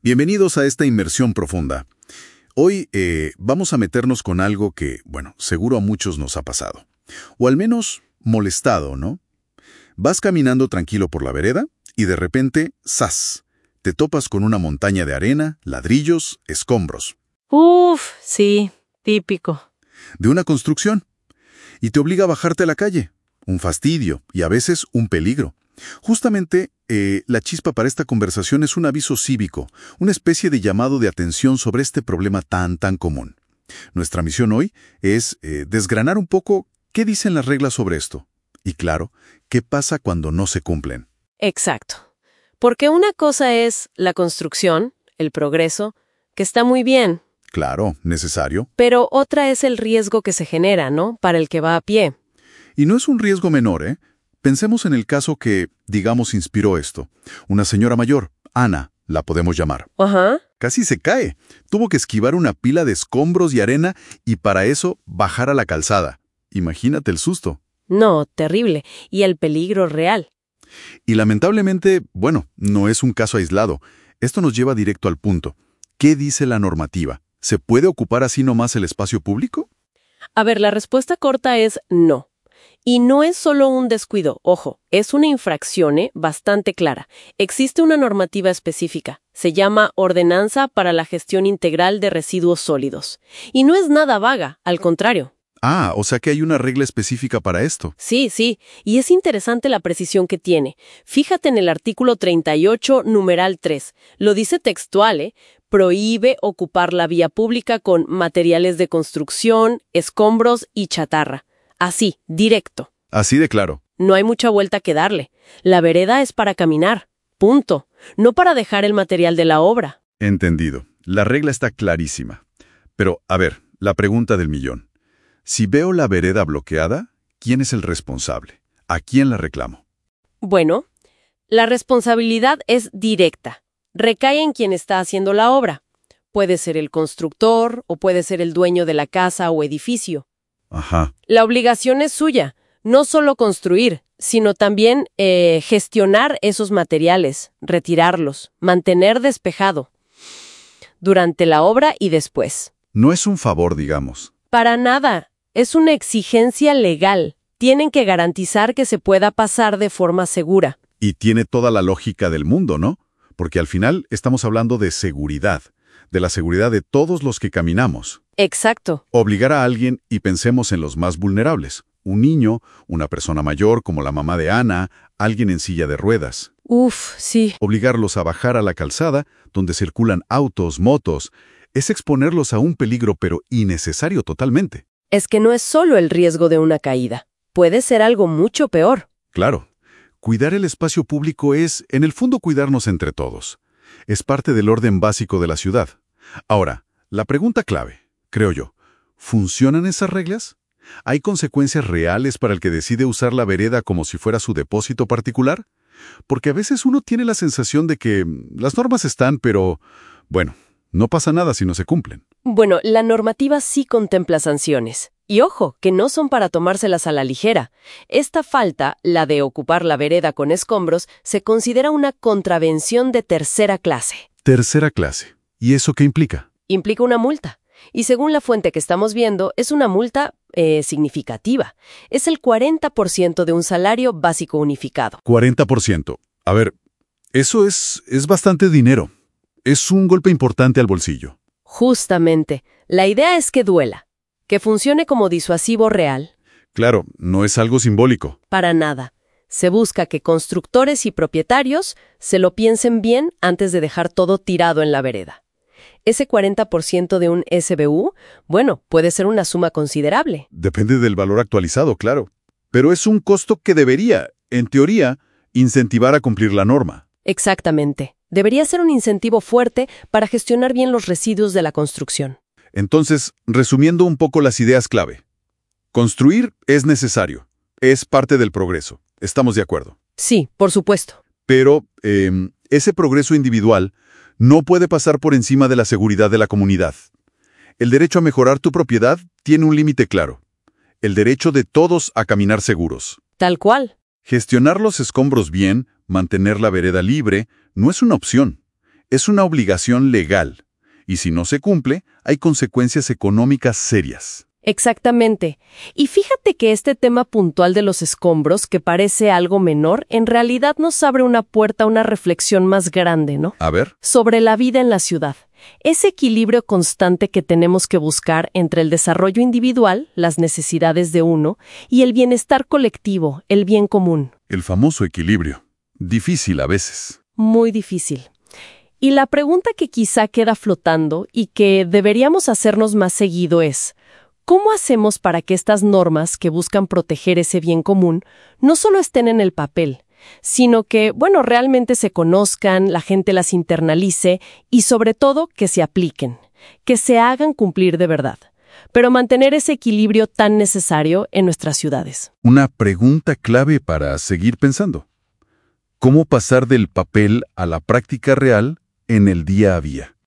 Bienvenidos a esta inmersión profunda. Hoy vamos a meternos con algo que, bueno, seguro a muchos nos ha pasado. O al menos molestado, ¿no? Vas caminando tranquilo por la vereda y de repente, ¡zas!, te topas con una montaña de arena, ladrillos, escombros. Uf, sí, típico. De una construcción. Y te obliga a bajarte a la calle. Un fastidio y a veces un peligro. Justamente, la chispa para esta conversación es un aviso cívico, una especie de llamado de atención sobre este problema tan común. Nuestra misión hoy es desgranar un poco qué dicen las reglas sobre esto. Y claro, qué pasa cuando no se cumplen. Exacto. Porque una cosa es la construcción, el progreso, que está muy bien. Claro, necesario. Pero otra es el riesgo que se genera, ¿no? Para el que va a pie. Y no es un riesgo menor, ¿eh? Pensemos en el caso que, digamos, inspiró esto. Una señora mayor, Ana, la podemos llamar. Ajá. Casi se cae. Tuvo que esquivar una pila de escombros y arena y para eso bajar a la calzada. Imagínate el susto. No, terrible. Y el peligro real. Y lamentablemente, bueno, no es un caso aislado. Esto nos lleva directo al punto. ¿Qué dice la normativa? ¿Se puede ocupar así nomás el espacio público? A ver, la respuesta corta es no. Y no es solo un descuido, ojo, es una infracción bastante clara. Existe una normativa específica. Se llama Ordenanza para la Gestión Integral de Residuos Sólidos. Y no es nada vaga, al contrario. Ah, o sea que hay una regla específica para esto. Sí, y es interesante la precisión que tiene. Fíjate en el artículo 38, numeral 3. Lo dice textual, prohíbe ocupar la vía pública con materiales de construcción, escombros y chatarra. Así, directo. Así de claro. No hay mucha vuelta que darle. La vereda es para caminar. Punto. No para dejar el material de la obra. Entendido. La regla está clarísima. Pero, a ver, la pregunta del millón. Si veo la vereda bloqueada, ¿quién es el responsable? ¿A quién la reclamo? Bueno, la responsabilidad es directa. Recae en quien está haciendo la obra. Puede ser el constructor o puede ser el dueño de la casa o edificio. Ajá. La obligación es suya, no solo construir, sino también gestionar esos materiales, retirarlos, mantener despejado, durante la obra y después. No es un favor, digamos. Para nada, es una exigencia legal. Tienen que garantizar que se pueda pasar de forma segura. Y tiene toda la lógica del mundo, ¿no? Porque al final estamos hablando de seguridad, de la seguridad de todos los que caminamos. Exacto. Obligar a alguien, y pensemos en los más vulnerables, un niño, una persona mayor como la mamá de Ana, alguien en silla de ruedas. Uf, sí. Obligarlos a bajar a la calzada, donde circulan autos, motos, es exponerlos a un peligro pero innecesario totalmente. Es que no es solo el riesgo de una caída. Puede ser algo mucho peor. Claro. Cuidar el espacio público es, en el fondo, cuidarnos entre todos. Es parte del orden básico de la ciudad. Ahora, la pregunta clave, creo yo, ¿funcionan esas reglas? ¿Hay consecuencias reales para el que decide usar la vereda como si fuera su depósito particular? Porque a veces uno tiene la sensación de que las normas están, pero, bueno, no pasa nada si no se cumplen. Bueno, la normativa sí contempla sanciones. Y ojo, que no son para tomárselas a la ligera. Esta falta, la de ocupar la vereda con escombros, se considera una contravención de tercera clase. Tercera clase. ¿Y eso qué implica? Implica una multa. Y según la fuente que estamos viendo, es una multa significativa. Es el 40% de un salario básico unificado. 40%. A ver, eso es bastante dinero. Es un golpe importante al bolsillo. Justamente. La idea es que duela. Que funcione como disuasivo real. Claro, no es algo simbólico. Para nada. Se busca que constructores y propietarios se lo piensen bien antes de dejar todo tirado en la vereda. Ese 40% de un SBU, bueno, puede ser una suma considerable. Depende del valor actualizado, claro. Pero es un costo que debería, en teoría, incentivar a cumplir la norma. Exactamente. Debería ser un incentivo fuerte para gestionar bien los residuos de la construcción. Entonces, resumiendo un poco las ideas clave. Construir es necesario. Es parte del progreso. ¿Estamos de acuerdo? Sí, por supuesto. Pero ese progreso individual no puede pasar por encima de la seguridad de la comunidad. El derecho a mejorar tu propiedad tiene un límite claro. El derecho de todos a caminar seguros. Tal cual. Gestionar los escombros bien, mantener la vereda libre, no es una opción. Es una obligación legal, y si no se cumple, hay consecuencias económicas serias. Exactamente. Y fíjate que este tema puntual de los escombros, que parece algo menor, en realidad nos abre una puerta a una reflexión más grande, ¿no? A ver. Sobre la vida en la ciudad. Ese equilibrio constante que tenemos que buscar entre el desarrollo individual, las necesidades de uno, y el bienestar colectivo, el bien común. El famoso equilibrio. Difícil a veces. Muy difícil. Y la pregunta que quizá queda flotando y que deberíamos hacernos más seguido es: ¿cómo hacemos para que estas normas que buscan proteger ese bien común no solo estén en el papel, sino que, realmente se conozcan, la gente las internalice y, sobre todo, que se apliquen, que se hagan cumplir de verdad? Pero mantener ese equilibrio tan necesario en nuestras ciudades. Una pregunta clave para seguir pensando. ¿Cómo pasar del papel a la práctica real en el día a día?